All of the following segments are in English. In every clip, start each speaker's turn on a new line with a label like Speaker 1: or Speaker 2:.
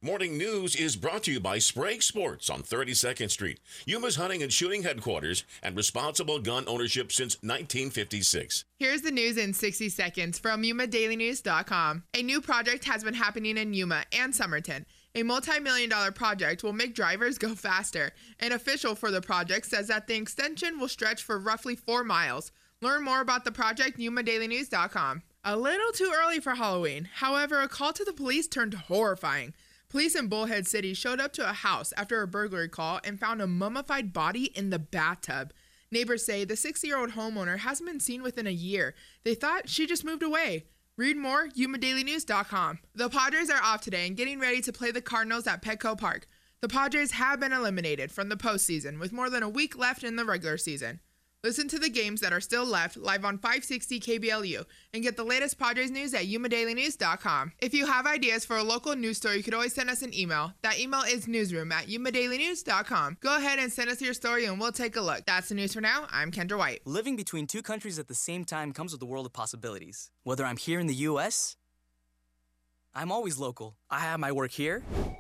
Speaker 1: Morning News is brought to you by Sprague Sports on 32nd Street, Yuma's hunting and shooting headquarters and responsible gun ownership since 1956.
Speaker 2: Here's the news in 60 seconds from YumaDailyNews.com. A new project has been happening in Yuma and Somerton. A multi-million-dollar project will make drivers go faster. An official for the project says that the extension will stretch for roughly 4 miles. Learn more about the project YumaDailyNews.com. A little too early for Halloween. However, a call to the police turned horrifying. Police in Bullhead City showed up to a house after a burglary call and found a mummified body in the bathtub. Neighbors say the 60-year-old homeowner hasn't been seen within a year. They thought she just moved away. Read more, YumaDailyNews.com. The Padres are off today and getting ready to play the Cardinals at Petco Park. The Padres have been eliminated from the postseason with more than a week left in the regular season. Listen to the games that are still left live on 560 KBLU and get the latest Padres news at YumaDailyNews.com. If you have ideas for a local news story, you could always send us an email. That email is newsroom@YumaDailyNews.com. Go ahead and send us your story and we'll take a look. That's the news for now. I'm Kendra White.
Speaker 3: Living between two countries at the same time comes with a world of possibilities. Whether I'm here in the U.S., I'm always local. I have my work here,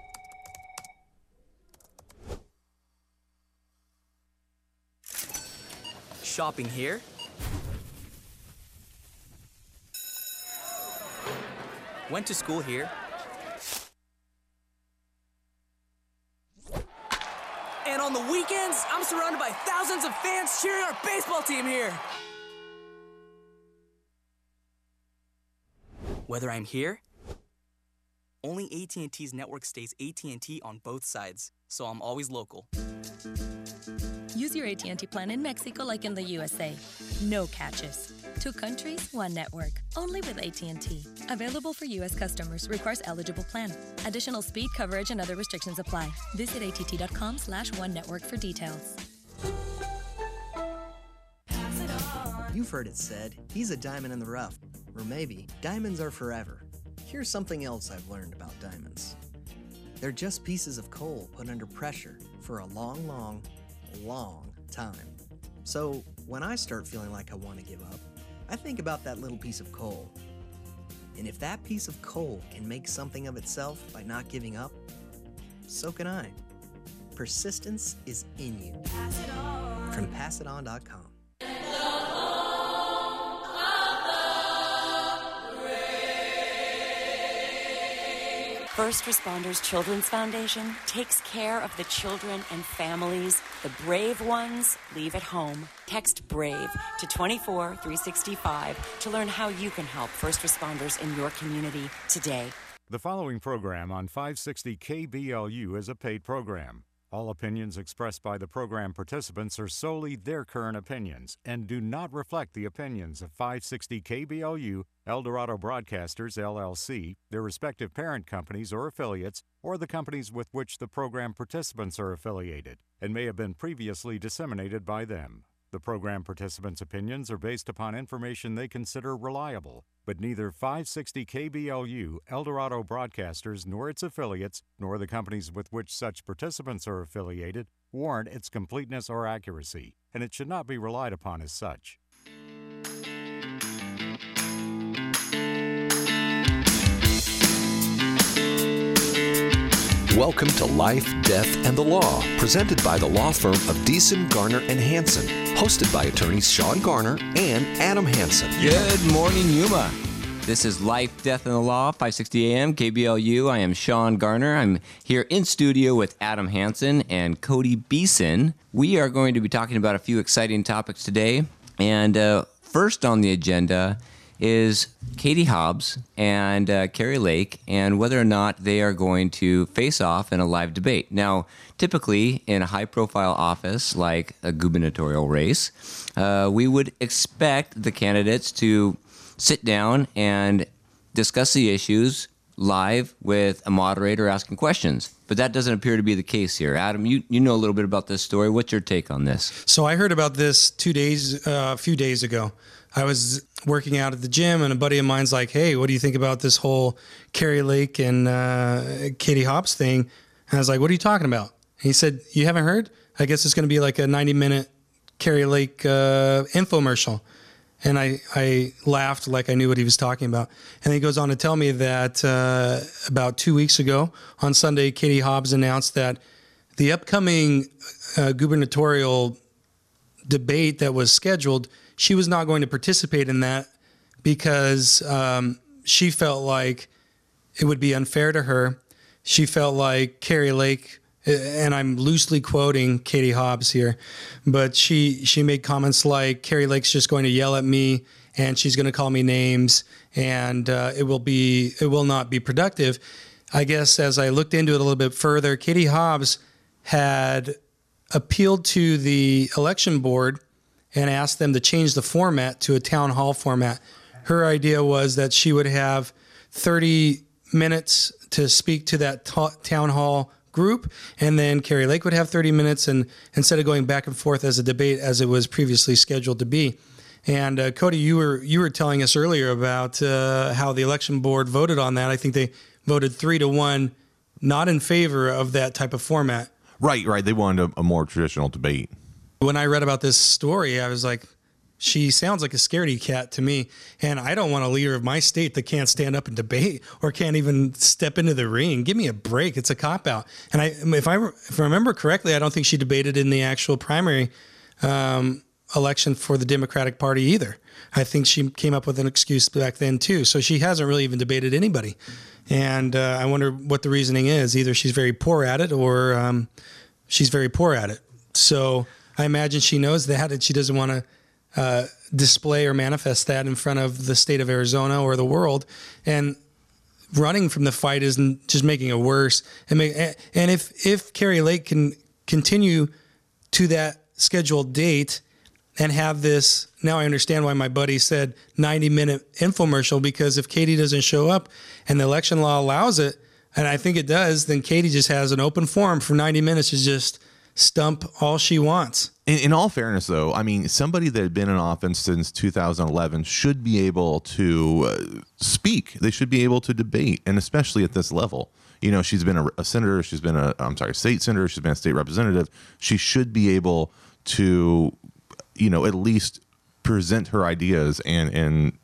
Speaker 3: shopping here, went to school here, and on the weekends, I'm surrounded by thousands of fans cheering our baseball team here. Whether I'm here, only AT&T's network stays AT&T on both sides, so I'm always local.
Speaker 4: Use your AT&T plan in Mexico like in the USA. No catches. 2 countries, 1 network. Only with AT&T. Available for U.S. customers. Requires eligible plan. Additional speed, coverage, and other restrictions apply. Visit att.com/onenetwork for details.
Speaker 5: You've heard it said, he's a diamond in the rough. Or maybe, diamonds are forever. Here's something else I've learned about diamonds. They're just pieces of coal put under pressure for a long time. So when I start feeling like I want to give up, I think about that little piece of coal. And if that piece of coal can make something of itself by not giving up, so can I. Persistence is in you. From PassItOn.com.
Speaker 6: First Responders Children's Foundation takes care of the children and families. The brave ones leave at home. Text BRAVE to 24365 to learn how you can help first responders in your community today.
Speaker 7: The following program on 560 KBLU is a paid program. All opinions expressed by the program participants are solely their current opinions and do not reflect the opinions of 560 KBLU, Eldorado Broadcasters, LLC, their respective parent companies or affiliates, or the companies with which the program participants are affiliated, and may have been previously disseminated by them. The program participants' opinions are based upon information they consider reliable, but neither 560 KBLU, Eldorado Broadcasters, nor its affiliates, nor the companies with which such participants are affiliated, warrant its completeness or accuracy, and it should not be relied upon as such.
Speaker 8: Welcome to Life, Death, and the Law, presented by the law firm of Deason, Garner, and Hansen, hosted by attorneys Sean Garner and Adam Hansen.
Speaker 9: Good morning, Yuma. This is Life, Death, and the Law, 560 AM, KBLU. I am Sean Garner. I'm here in studio with Adam Hansen and Cody Beeson. We are going to be talking about a few exciting topics today. And first on the agenda is Katie Hobbs and Kari Lake and whether or not they are going to face off in a live debate. Now, typically in a high-profile office like a gubernatorial race, we would expect the candidates to sit down and discuss the issues live with a moderator asking questions. But that doesn't appear to be the case here. Adam, you know a little bit about this story. What's your take on this?
Speaker 10: So I heard about this a few days ago. I was working out at the gym, and a buddy of mine's like, hey, what do you think about this whole Kari Lake and Katie Hobbs thing? And I was like, what are you talking about? And he said, you haven't heard? I guess it's going to be like a 90-minute Kari Lake infomercial. And I laughed like I knew what he was talking about. And he goes on to tell me that about 2 weeks ago on Sunday, Katie Hobbs announced that the upcoming gubernatorial debate that was scheduled, she was not going to participate in that because she felt like it would be unfair to her. She felt like Kari Lake, and I'm loosely quoting Katie Hobbs here, but she made comments like, Kari Lake's just going to yell at me and she's going to call me names, and it will not be productive. I guess as I looked into it a little bit further, Katie Hobbs had appealed to the election board and asked them to change the format to a town hall format. Her idea was that she would have 30 minutes to speak to that town hall group, and then Kari Lake would have 30 minutes, and instead of going back and forth as a debate as it was previously scheduled to be. And Cody, you were telling us earlier about how the election board voted on that. I think they voted 3-1, not in favor of that type of format.
Speaker 11: Right. They wanted a more traditional debate.
Speaker 10: When I read about this story, I was like, she sounds like a scaredy cat to me, and I don't want a leader of my state that can't stand up and debate or can't even step into the ring. Give me a break. It's a cop-out. And if I remember correctly, I don't think she debated in the actual primary election for the Democratic Party either. I think she came up with an excuse back then too. So she hasn't really even debated anybody. And I wonder what the reasoning is. Either she's very poor at it or she's very poor at it. So I imagine she knows that and she doesn't want to display or manifest that in front of the state of Arizona or the world. And running from the fight isn't just making it worse. And if Kari Lake can continue to that scheduled date and have this, now I understand why my buddy said 90-minute infomercial, because if Katie doesn't show up and the election law allows it, and I think it does, then Katie just has an open forum for 90 minutes to just stump all she wants.
Speaker 11: In all fairness, though, I mean, somebody that had been in office since 2011 should be able to speak. They should be able to debate, and especially at this level. You know, she's been a senator. She's been state senator. She's been a state representative. She should be able to, at least present her ideas and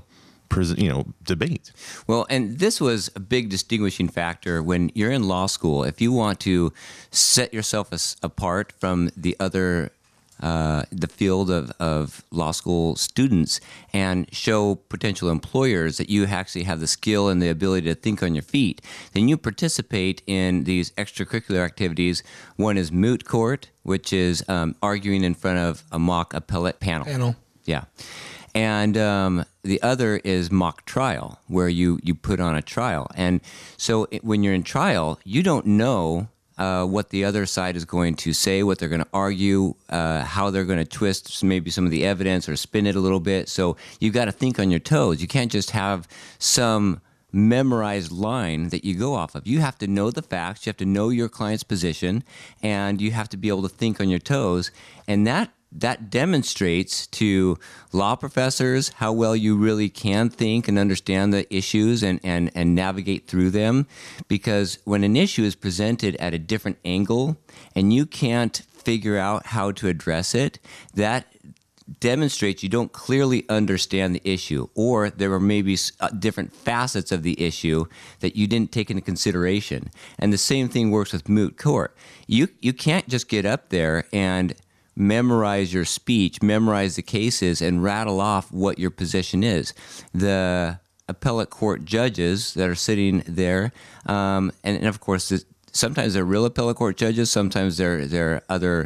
Speaker 11: debate.
Speaker 9: Well, and this was a big distinguishing factor when you're in law school. If you want to set yourself apart from the other, the field of law school students and show potential employers that you actually have the skill and the ability to think on your feet, then you participate in these extracurricular activities. One is moot court, which is arguing in front of a mock appellate panel. Yeah. And the other is mock trial, where you put on a trial. And so when you're in trial, you don't know what the other side is going to say, what they're going to argue, how they're going to twist maybe some of the evidence or spin it a little bit. So you've got to think on your toes. You can't just have some memorized line that you go off of. You have to know the facts. You have to know your client's position, and you have to be able to think on your toes. And that demonstrates to law professors how well you really can think and understand the issues and navigate through them. Because when an issue is presented at a different angle and you can't figure out how to address it, that demonstrates you don't clearly understand the issue, or there are maybe different facets of the issue that you didn't take into consideration. And the same thing works with moot court. You can't just get up there and memorize your speech, memorize the cases, and rattle off what your position is. The appellate court judges that are sitting there, and of course, sometimes they're real appellate court judges, sometimes they're other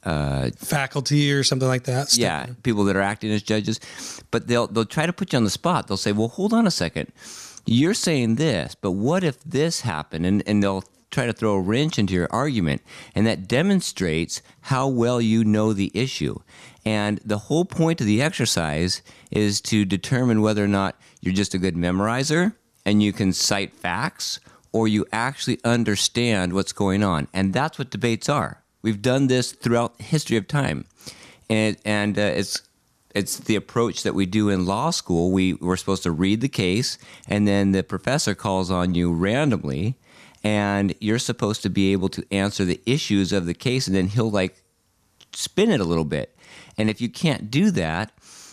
Speaker 10: faculty or something like that.
Speaker 9: Yeah, people that are acting as judges. But they'll try to put you on the spot. They'll say, well, hold on a second. You're saying this, but what if this happened? And they'll try to throw a wrench into your argument, and that demonstrates how well you know the issue. And the whole point of the exercise is to determine whether or not you're just a good memorizer and you can cite facts, or you actually understand what's going on. And that's what debates are. We've done this throughout the history of time, and it's the approach that we do in law school. We're supposed to read the case, and then the professor calls on you randomly, and you're supposed to be able to answer the issues of the case, and then he'll spin it a little bit. And if you can't do that,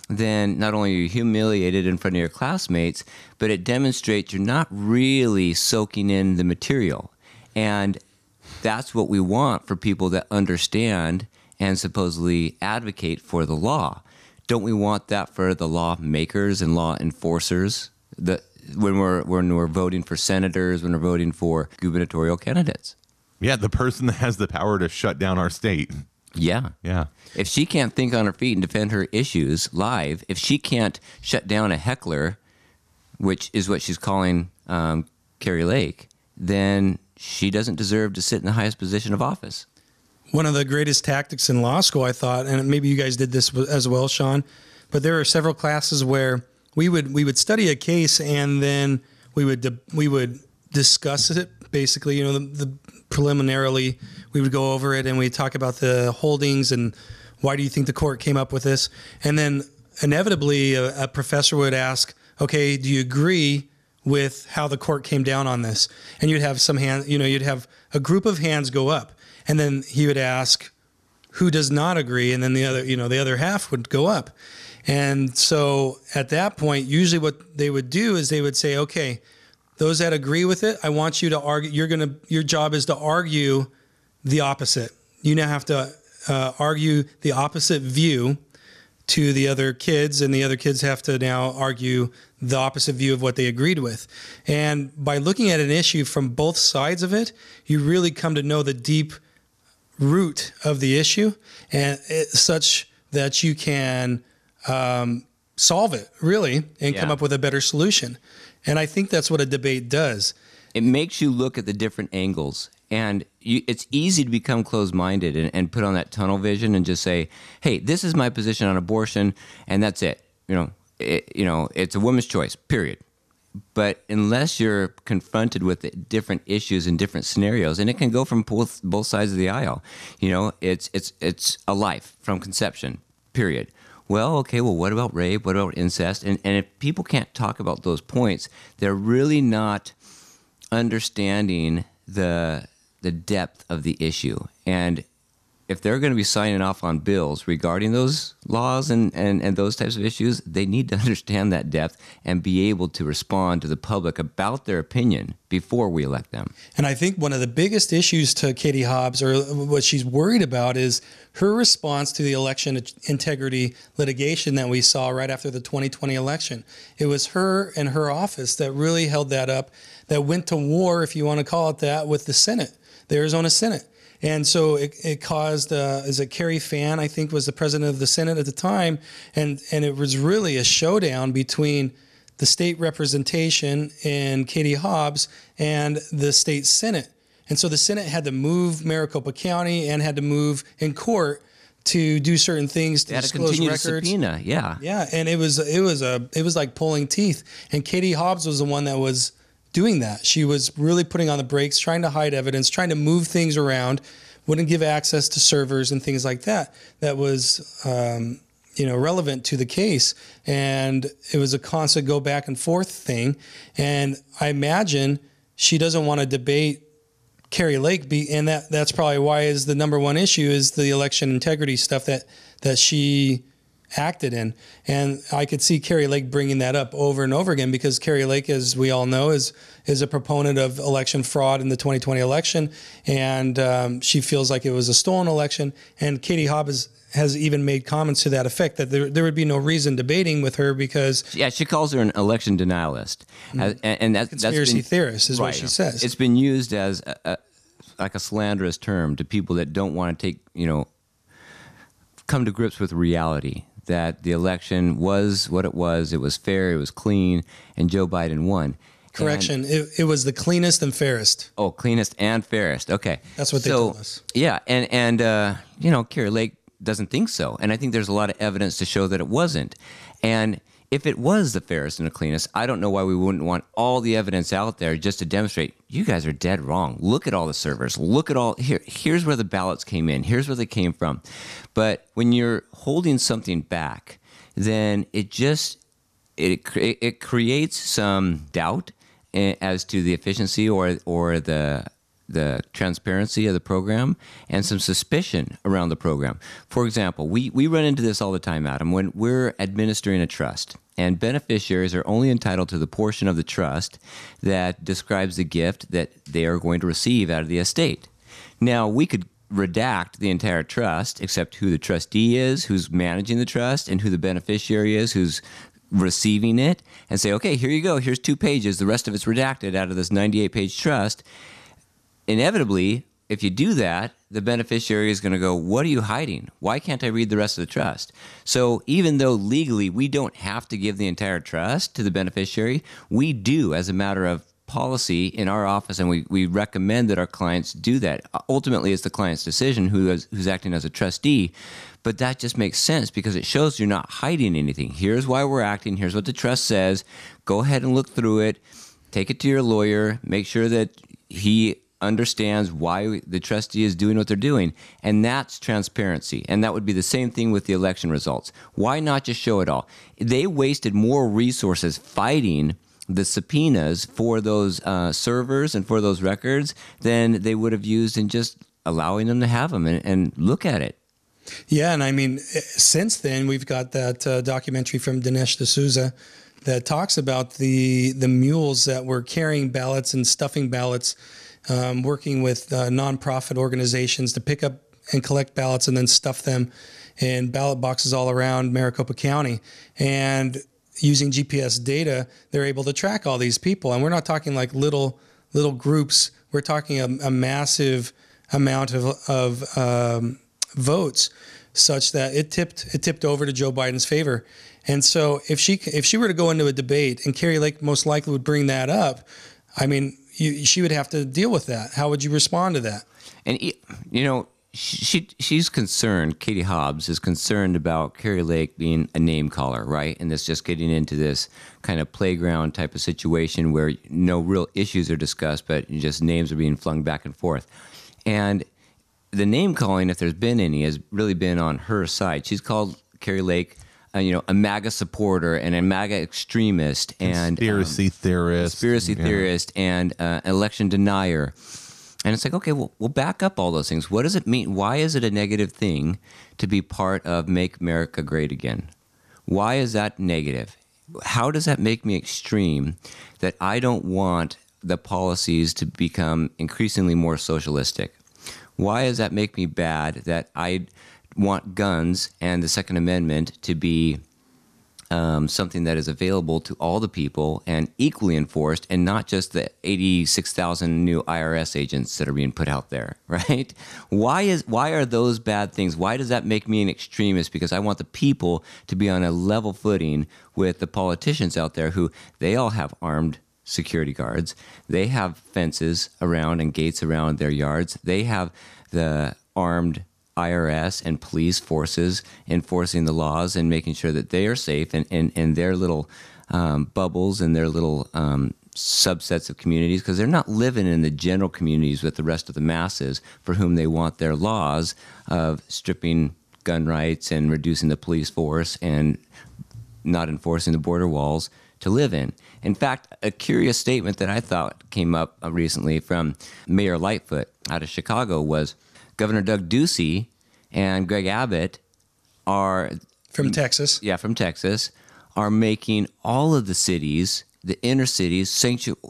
Speaker 9: then not only are you humiliated in front of your classmates, but it demonstrates you're not really soaking in the material. And that's what we want for people that understand and supposedly advocate for the law. Don't we want that for the lawmakers and law enforcers when we're voting for senators, when we're voting for gubernatorial candidates?
Speaker 11: Yeah, the person that has the power to shut down our state.
Speaker 9: Yeah.
Speaker 11: Yeah.
Speaker 9: If she can't think on her feet and defend her issues live, if she can't shut down a heckler, which is what she's calling Kari Lake, then she doesn't deserve to sit in the highest position of office.
Speaker 10: One of the greatest tactics in law school, I thought, and maybe you guys did this as well, Sean, but there are several classes where we would study a case and then we would discuss it. Basically, the preliminarily we would go over it and we talk about the holdings and why do you think the court came up with this, and then inevitably a professor would ask, okay, do you agree with how the court came down on this? And you'd have you'd have a group of hands go up, and then he would ask who does not agree, and then the other half would go up. And so at that point, usually what they would do is they would say, okay, those that agree with it, I want you to argue. Your job is to argue the opposite. You now have to argue the opposite view to the other kids, and the other kids have to now argue the opposite view of what they agreed with. And by looking at an issue from both sides of it, you really come to know the deep root of the issue, and such that you can solve it really and come up with a better solution. And I think that's what a debate does.
Speaker 9: It makes you look at the different angles. And it's easy to become closed-minded and put on that tunnel vision and just say, hey, this is my position on abortion, and that's it. It's a woman's choice, period. But unless you're confronted with the different issues and different scenarios, and it can go from both sides of the aisle, it's a life from conception, period. Well, okay, what about rape? What about incest? And if people can't talk about those points, they're really not understanding the depth of the issue. And if they're going to be signing off on bills regarding those laws and those types of issues, they need to understand that depth and be able to respond to the public about their opinion before we elect them.
Speaker 10: And I think one of the biggest issues to Katie Hobbs, or what she's worried about, is her response to the election integrity litigation that we saw right after the 2020 election. It was her and her office that really held that up, that went to war, if you want to call it that, with the Senate, the Arizona Senate. And so it caused, Carrie Phan, I think, was the president of the Senate at the time. And it was really a showdown between the state representation and Katie Hobbs and the state Senate. And so the Senate had to move Maricopa County and had to move in court to do certain things to disclose records.
Speaker 9: Subpoena, yeah.
Speaker 10: Yeah, and it was like pulling teeth. And Katie Hobbs was the one that was doing that. She was really putting on the brakes, trying to hide evidence, trying to move things around, wouldn't give access to servers and things like that. That was, relevant to the case. And it was a constant go back and forth thing. And I imagine she doesn't want to debate Kari Lake, and that's probably why is the number one issue is the election integrity stuff that she acted in. And I could see Kari Lake bringing that up over and over again, because Kari Lake, as we all know, is a proponent of election fraud in the 2020 election. And she feels like it was a stolen election. And Katie Hobbs has even made comments to that effect, that there would be no reason debating with her because...
Speaker 9: Yeah, she calls her an election denialist. And that's
Speaker 10: conspiracy theorist is what she says.
Speaker 9: It's been used as like a slanderous term to people that don't want to come to grips with reality, that the election was what it was fair, it was clean, and Joe Biden won.
Speaker 10: Correction, it was the cleanest and fairest.
Speaker 9: Oh, cleanest and fairest, okay.
Speaker 10: That's what they told us.
Speaker 9: Yeah, and Kari Lake doesn't think so, and I think there's a lot of evidence to show that it wasn't. And if it was the fairest and the cleanest, I don't know why we wouldn't want all the evidence out there just to demonstrate, you guys are dead wrong. Look at all the servers. Look at all, here's where the ballots came in. Here's where they came from. But when you're holding something back, then it creates some doubt as to the efficiency or the the transparency of the program and some suspicion around the program. For example, we run into this all the time, Adam, when we're administering a trust, and beneficiaries are only entitled to the portion of the trust that describes the gift that they are going to receive out of the estate. Now, we could redact the entire trust except who the trustee is, who's managing the trust, and who the beneficiary is, who's receiving it, and say, okay, here you go, here's 2 pages, the rest of it's redacted out of this 98-page trust. Inevitably, if you do that, the beneficiary is going to go, what are you hiding? Why can't I read the rest of the trust? So even though legally we don't have to give the entire trust to the beneficiary, we do as a matter of policy in our office, and we recommend that our clients do that. Ultimately, it's the client's decision who's acting as a trustee, but that just makes sense because it shows you're not hiding anything. Here's why we're acting. Here's what the trust says. Go ahead and look through it. Take it to your lawyer. Make sure that he understands why the trustee is doing what they're doing. And that's transparency. And that would be the same thing with the election results. Why not just show it all? They wasted more resources fighting the subpoenas for those servers and for those records than they would have used in just allowing them to have them and look at it.
Speaker 10: Yeah, and I mean, since then, we've got that documentary from Dinesh D'Souza that talks about the mules that were carrying ballots and stuffing ballots, working with nonprofit organizations to pick up and collect ballots and then stuff them in ballot boxes all around Maricopa County. And using GPS data, they're able to track all these people. And we're not talking like little groups. We're talking a massive amount of votes, such that it tipped over to Joe Biden's favor. And so if she were to go into a debate, and Kari Lake most likely would bring that up, I mean, she would have to deal with that. How would you respond to that?
Speaker 9: And she's concerned. Katie Hobbs is concerned about Kari Lake being a name caller, right? And it's just getting into this kind of playground type of situation where no real issues are discussed, but just names are being flung back and forth. And the name calling, if there's been any, has really been on her side. She's called Kari Lake, a MAGA supporter and a MAGA extremist and
Speaker 11: conspiracy theorist,
Speaker 9: and election denier. And it's like, okay, well, we'll back up all those things. What does it mean? Why is it a negative thing to be part of Make America Great Again? Why is that negative? How does that make me extreme that I don't want the policies to become increasingly more socialistic? Why does that make me bad that I want guns and the Second Amendment to be something that is available to all the people and equally enforced, and not just the 86,000 new IRS agents that are being put out there, right? Why are those bad things? Why does that make me an extremist? Because I want the people to be on a level footing with the politicians out there who they all have armed security guards. They have fences around and gates around their yards. They have the armed IRS and police forces enforcing the laws and making sure that they are safe in their little bubbles and their little subsets of communities, because they're not living in the general communities with the rest of the masses for whom they want their laws of stripping gun rights and reducing the police force and not enforcing the border walls to live in. In fact, a curious statement that I thought came up recently from Mayor Lightfoot out of Chicago was Governor Doug Ducey and Greg Abbott are...
Speaker 10: From Texas.
Speaker 9: Yeah, from Texas, are making all of the cities, the inner cities,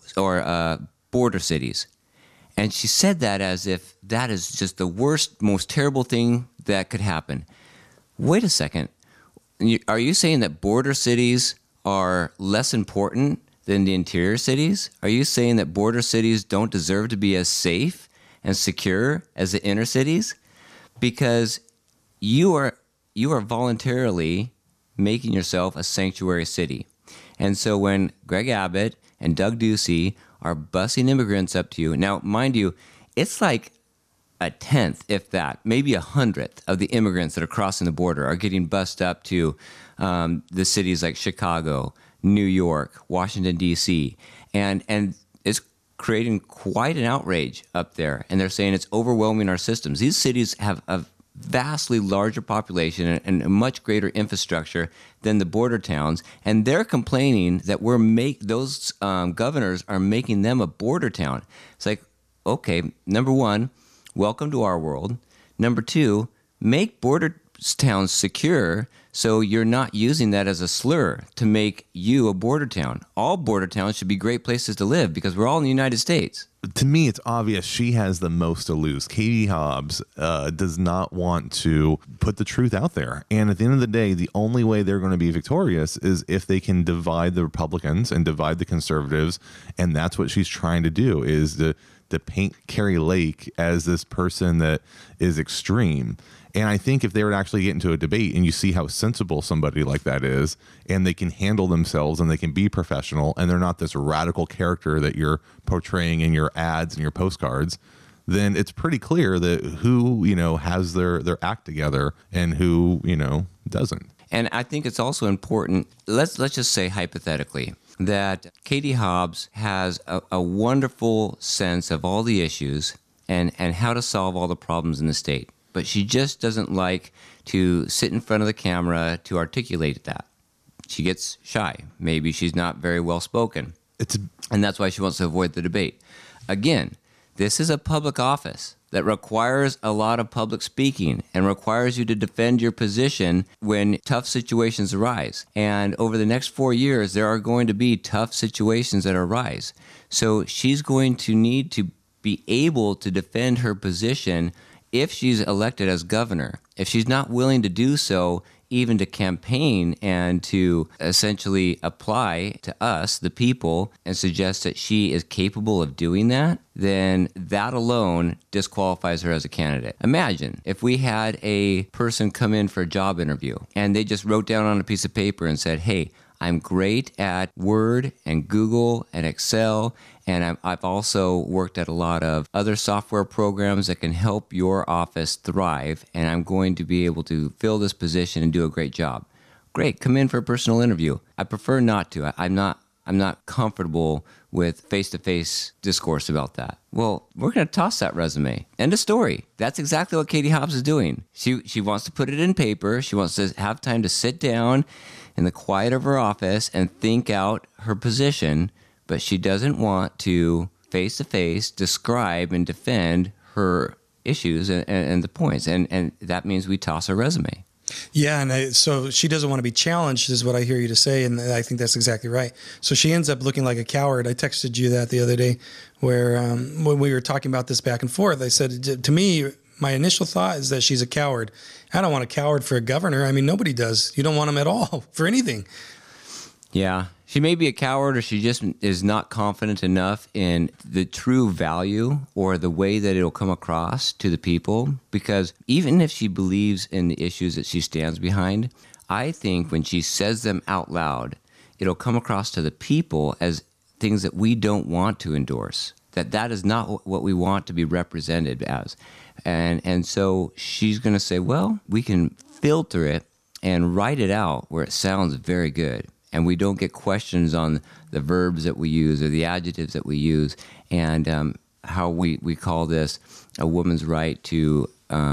Speaker 9: border cities. And she said that as if that is just the worst, most terrible thing that could happen. Wait a second. Are you saying that border cities are less important than the interior cities? Are you saying that border cities don't deserve to be as safe and secure as the inner cities? Because you are voluntarily making yourself a sanctuary city. And so when Greg Abbott and Doug Ducey are busing immigrants up to you, now mind you, it's like a tenth, if that, maybe 100th of the immigrants that are crossing the border are getting bussed up to the cities like Chicago, New York, Washington, D.C., and it's creating quite an outrage up there. And they're saying it's overwhelming our systems. These cities have a vastly larger population and a much greater infrastructure than the border towns, and they're complaining that those governors are making them a border town. It's like, okay, number one, welcome to our world. Number two, make border towns secure so you're not using that as a slur to make you a border town. All border towns should be great places to live because we're all in the United States.
Speaker 11: To me, it's obvious she has the most to lose. Katie Hobbs does not want to put the truth out there. And at the end of the day, the only way they're going to be victorious is if they can divide the Republicans and divide the conservatives. And that's what she's trying to do, is to paint Kari Lake as this person that is extreme. And I think if they would actually get into a debate and you see how sensible somebody like that is, and they can handle themselves and they can be professional and they're not this radical character that you're portraying in your ads and your postcards, then it's pretty clear that who, has their act together and who, doesn't.
Speaker 9: And I think it's also important, let's just say hypothetically, that Katie Hobbs has a wonderful sense of all the issues and how to solve all the problems in the state. But she just doesn't like to sit in front of the camera to articulate that. She gets shy. Maybe she's not very well spoken. And that's why she wants to avoid the debate. Again, this is a public office that requires a lot of public speaking and requires you to defend your position when tough situations arise. And over the next 4 years, there are going to be tough situations that arise. So she's going to need to be able to defend her position if she's elected as governor. If she's not willing to do so, even to campaign and to essentially apply to us, the people, and suggest that she is capable of doing that, then that alone disqualifies her as a candidate. Imagine if we had a person come in for a job interview and they just wrote down on a piece of paper and said, hey, I'm great at Word and Google and Excel, and I've also worked at a lot of other software programs that can help your office thrive, and I'm going to be able to fill this position and do a great job. Great, come in for a personal interview. I prefer not to. I'm not comfortable with face-to-face discourse about that. Well, we're going to toss that resume. End of story. That's exactly what Katie Hobbs is doing. She wants to put it in paper. She wants to have time to sit down in the quiet of her office and think out her position, but she doesn't want to face-to-face describe and defend her issues and the points. And that means we toss her resume.
Speaker 10: Yeah, and so she doesn't want to be challenged, is what I hear you to say, and I think that's exactly right. So she ends up looking like a coward. I texted you that the other day, where when we were talking about this back and forth, I said, to me, my initial thought is that she's a coward. I don't want a coward for a governor. I mean, nobody does. You don't want them at all for anything.
Speaker 9: Yeah. She may be a coward, or she just is not confident enough in the true value or the way that it'll come across to the people. Because even if she believes in the issues that she stands behind, I think when she says them out loud, it'll come across to the people as things that we don't want to endorse. That is not what we want to be represented as. And so she's going to say, well, we can filter it and write it out where it sounds very good. And we don't get questions on the verbs that we use or the adjectives that we use, and how we call this a woman's right to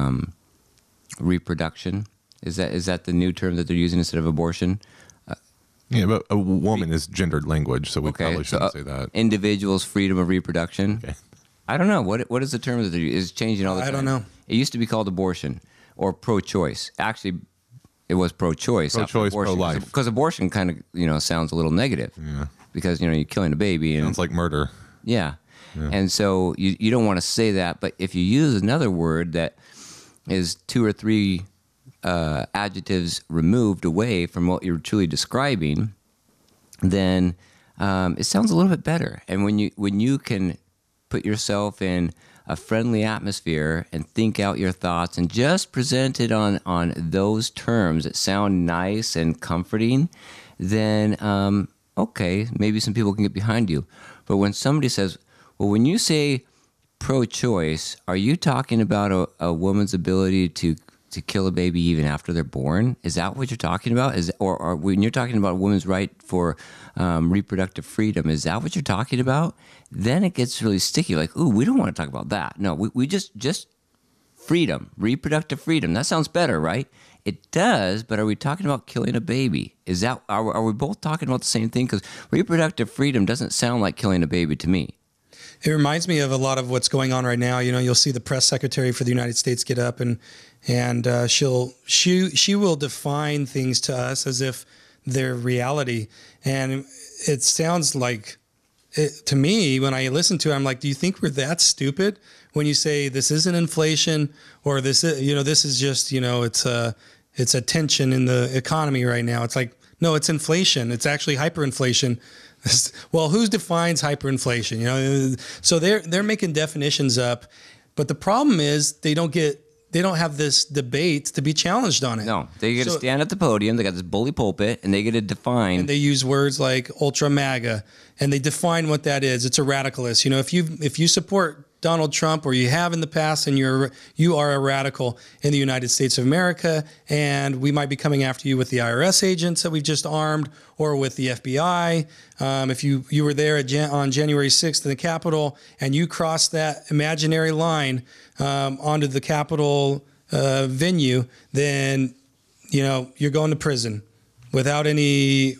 Speaker 9: reproduction. Is that the new term that they're using instead of abortion?
Speaker 11: Yeah, but a woman is gendered language, so we probably shouldn't say that.
Speaker 9: Individuals' freedom of reproduction. Okay. I don't know. What is the term that they're using? It's changing all the time.
Speaker 10: I don't know.
Speaker 9: It used to be called abortion or pro-choice. Actually, it was pro-choice.
Speaker 11: Pro-choice, pro-life.
Speaker 9: Because abortion kind of, sounds a little negative.
Speaker 11: Yeah.
Speaker 9: Because, you're killing a baby. And,
Speaker 11: sounds like murder.
Speaker 9: Yeah. And so you don't want to say that. But if you use another word that is 2 or 3 adjectives removed away from what you're truly describing, then it sounds a little bit better. And when you can put yourself in a friendly atmosphere and think out your thoughts and just present it on those terms that sound nice and comforting, then okay, maybe some people can get behind you. But when somebody says, well, when you say pro-choice, are you talking about a woman's ability to kill a baby even after they're born? Is that what you're talking about? Or when you're talking about a woman's right for reproductive freedom, is that what you're talking about? Then it gets really sticky. Like, ooh, we don't want to talk about that. No, we just freedom, reproductive freedom. That sounds better, right? It does, but are we talking about killing a baby? Are we both talking about the same thing? Because reproductive freedom doesn't sound like killing a baby to me.
Speaker 10: It reminds me of a lot of what's going on right now. You know, you'll see the press secretary for the United States get up and she will define things to us as if they're reality. And it sounds like, to me, when I listen to it, I'm like, do you think we're that stupid when you say this isn't inflation or this is, you know, this is just, you know, it's a tension in the economy right now. It's like, no, it's inflation. It's actually hyperinflation. Well, who defines hyperinflation? You know, so they're making definitions up, but the problem is they don't have this debate to be challenged on it.
Speaker 9: No, they get to stand at the podium. They got this bully pulpit, and they get to define.
Speaker 10: And they use words like ultra MAGA, and they define what that is. It's a radicalist. You know, if you support Donald Trump, or you have in the past, and you are a radical in the United States of America, and we might be coming after you with the IRS agents that we've just armed, or with the FBI. If you were there on January 6th in the Capitol, and you crossed that imaginary line onto the Capitol venue, then you know you're going to prison without any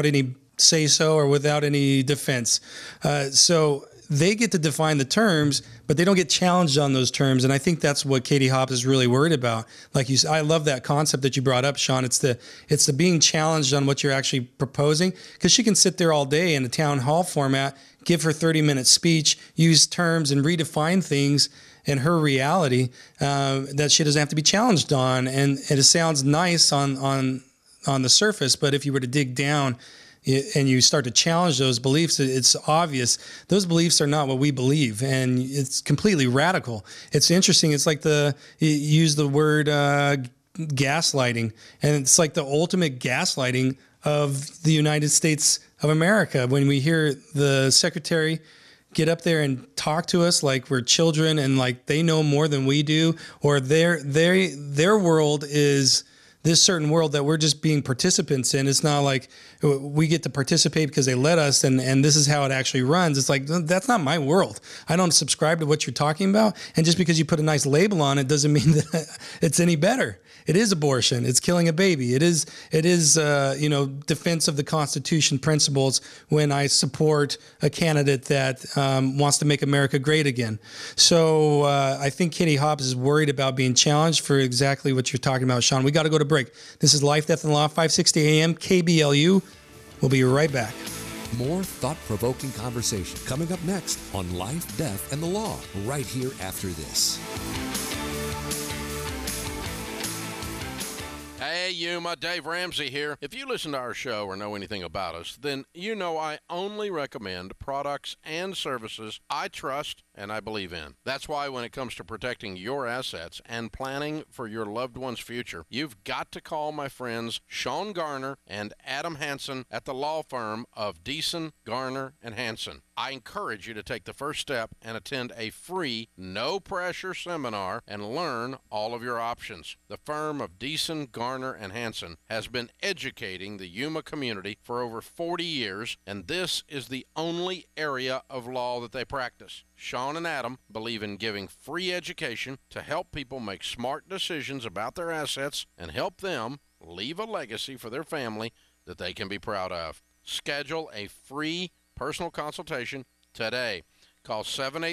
Speaker 10: say so or without any defense. So they get to define the terms, but they don't get challenged on those terms. And I think that's what Katie Hobbs is really worried about. Like you said, I love that concept that you brought up, Sean. It's the being challenged on what you're actually proposing, because she can sit there all day in a town hall format, give her 30-minute speech, use terms and redefine things in her reality that she doesn't have to be challenged on. And it sounds nice on the surface, but if you were to dig down and you start to challenge those beliefs, it's obvious those beliefs are not what we believe, and it's completely radical. It's interesting. It's like you use the word gaslighting, and it's like the ultimate gaslighting of the United States of America. When we hear the secretary get up there and talk to us like we're children and like they know more than we do, or their world is this certain world that we're just being participants in. It's not like we get to participate because they let us and this is how it actually runs. It's like, that's not my world. I don't subscribe to what you're talking about. And just because you put a nice label on it doesn't mean that it's any better. It is abortion. It's killing a baby. It is defense of the Constitution principles when I support a candidate that wants to make America great again. So I think Katie Hobbs is worried about being challenged for exactly what you're talking about, Sean. We got to go to break. This is Life, Death, and Law, 560 AM, KBLU. We'll be right back.
Speaker 8: More thought-provoking conversation coming up next on Life, Death, and the Law, right here after this.
Speaker 12: Hey, Yuma, Dave Ramsey here. If you listen to our show or know anything about us, then you know I only recommend products and services I trust and I believe in. That's why when it comes to protecting your assets and planning for your loved one's future, you've got to call my friends Sean Garner and Adam Hansen at the law firm of Deason, Garner, and Hansen. I encourage you to take the first step and attend a free, no-pressure seminar and learn all of your options. The firm of Deason, Garner, and Hansen has been educating the Yuma community for over 40 years, and this is the only area of law that they practice. Sean and Adam believe in giving free education to help people make smart decisions about their assets and help them leave a legacy for their family that they can be proud of. Schedule a free personal consultation today. Call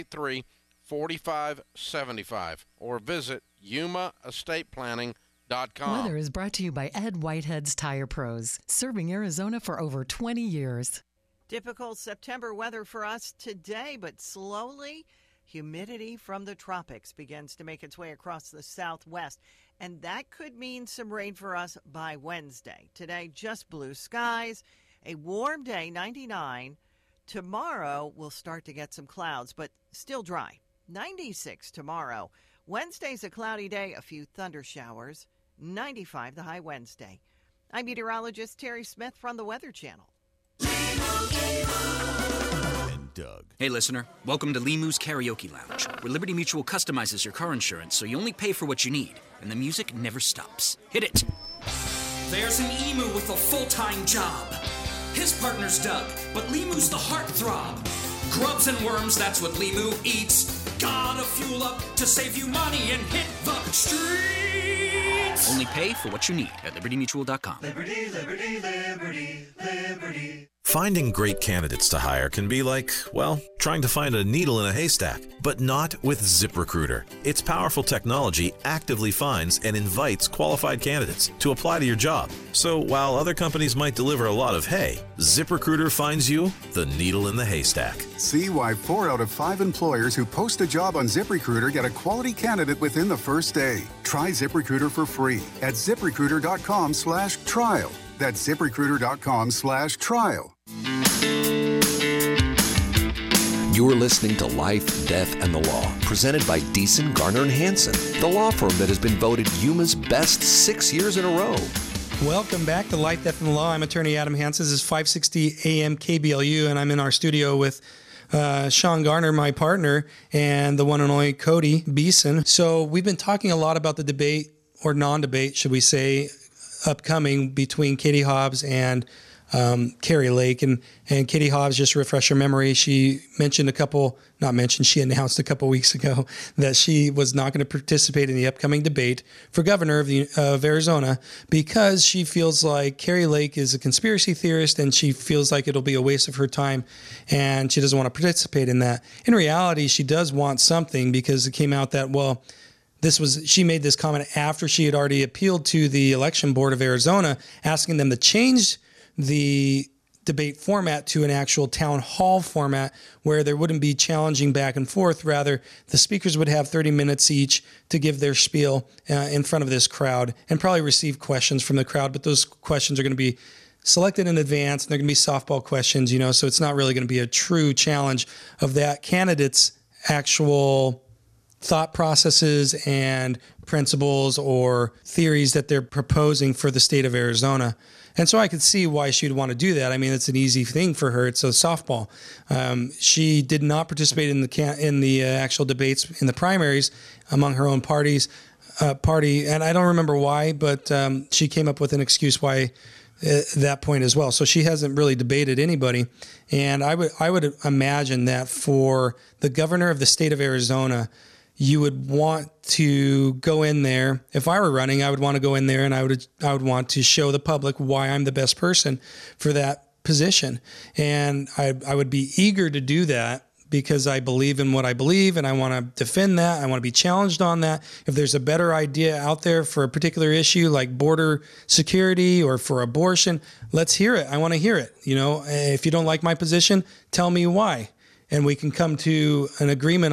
Speaker 12: 783-4575 or visit YumaEstatePlanning.com.
Speaker 13: Weather is brought to you by Ed Whitehead's Tire Pros, serving Arizona for over 20 years.
Speaker 14: Typical September weather for us today, but slowly humidity from the tropics begins to make its way across the southwest, and that could mean some rain for us by Wednesday. Today, just blue skies, a warm day, 99. Tomorrow, we'll start to get some clouds, but still dry, 96 tomorrow. Wednesday's a cloudy day, a few thunder showers, 95 the high Wednesday. I'm meteorologist Terry Smith from the Weather Channel.
Speaker 15: And Doug. Hey, listener. Welcome to Limu's Karaoke Lounge, where Liberty Mutual customizes your car insurance so you only pay for what you need, and the music never stops. Hit it.
Speaker 16: There's an emu with a full-time job. His partner's Doug, but Limu's the heartthrob. Grubs and worms, that's what Limu eats. Gotta fuel up to save you money and hit the streets.
Speaker 15: Only pay for what you need at libertymutual.com.
Speaker 17: Liberty, liberty, liberty, liberty. Finding great candidates to hire can be like, well, trying to find a needle in a haystack, but not with ZipRecruiter. Its powerful technology actively finds and invites qualified candidates to apply to your job. So while other companies might deliver a lot of hay, ZipRecruiter finds you the needle in the haystack.
Speaker 18: See why 4 out of 5 employers who post a job on ZipRecruiter get a quality candidate within the first day. Try ZipRecruiter for free at ZipRecruiter.com/trial. That's ZipRecruiter.com/trial.
Speaker 8: You're listening to Life, Death, and the Law, presented by Deason, Garner, and Hansen, the law firm that has been voted Yuma's best 6 years in a row.
Speaker 10: Welcome back to Life, Death, and the Law. I'm attorney Adam Hansen. This is 560 AM KBLU, and I'm in our studio with Sean Garner, my partner, and the one and only Cody Beeson. So we've been talking a lot about the debate, or non-debate, should we say, upcoming between Katie Hobbs and Kari Lake. And Katie Hobbs, just to refresh your memory, she announced a couple weeks ago that she was not going to participate in the upcoming debate for governor of Arizona because she feels like Kari Lake is a conspiracy theorist and she feels like it'll be a waste of her time and she doesn't want to participate in that. In reality, she does want something because it came out that, well, she made this comment after she had already appealed to the election board of Arizona, asking them to change the debate format to an actual town hall format where there wouldn't be challenging back and forth. Rather, the speakers would have 30 minutes each to give their spiel in front of this crowd and probably receive questions from the crowd. But those questions are going to be selected in advance and they're going to be softball questions, so it's not really going to be a true challenge of that candidate's actual thought processes and principles or theories that they're proposing for the state of Arizona. And so I could see why she would want to do that. I mean, it's an easy thing for her. It's a softball. She did not participate in the actual debates in the primaries among her own party, and I don't remember why, but she came up with an excuse why at that point as well. So she hasn't really debated anybody. And I would imagine that for the governor of the state of Arizona, you would want to go in there. If I were running, I would want to go in there and I would want to show the public why I'm the best person for that position. And I would be eager to do that because I believe in what I believe and I want to defend that. I want to be challenged on that. If there's a better idea out there for a particular issue like border security or for abortion, let's hear it. I want to hear it. If you don't like my position, tell me why. And we can come to an agreement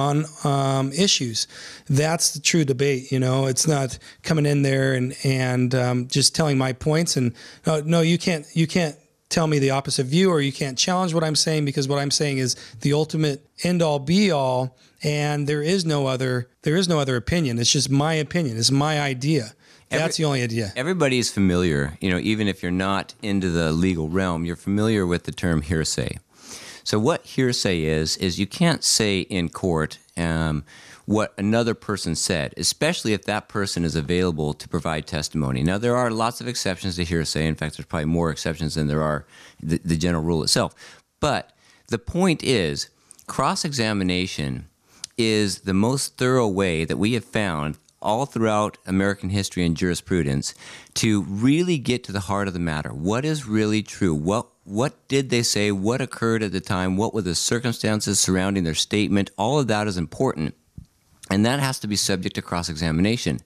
Speaker 10: on issues. That's the true debate. It's not coming in there and just telling my points. And no, you can't tell me the opposite view, or you can't challenge what I'm saying because what I'm saying is the ultimate end all be all. And there is no other opinion. It's just my opinion. It's my idea. That's the only idea.
Speaker 9: Everybody's familiar. Even if you're not into the legal realm, you're familiar with the term hearsay. So what hearsay is you can't say in court what another person said, especially if that person is available to provide testimony. Now, there are lots of exceptions to hearsay. In fact, there's probably more exceptions than there are the general rule itself. But the point is, cross-examination is the most thorough way that we have found all throughout American history and jurisprudence to really get to the heart of the matter. What is really true? What did they say? What occurred at the time? What were the circumstances surrounding their statement? All of that is important, and that has to be subject to cross-examination.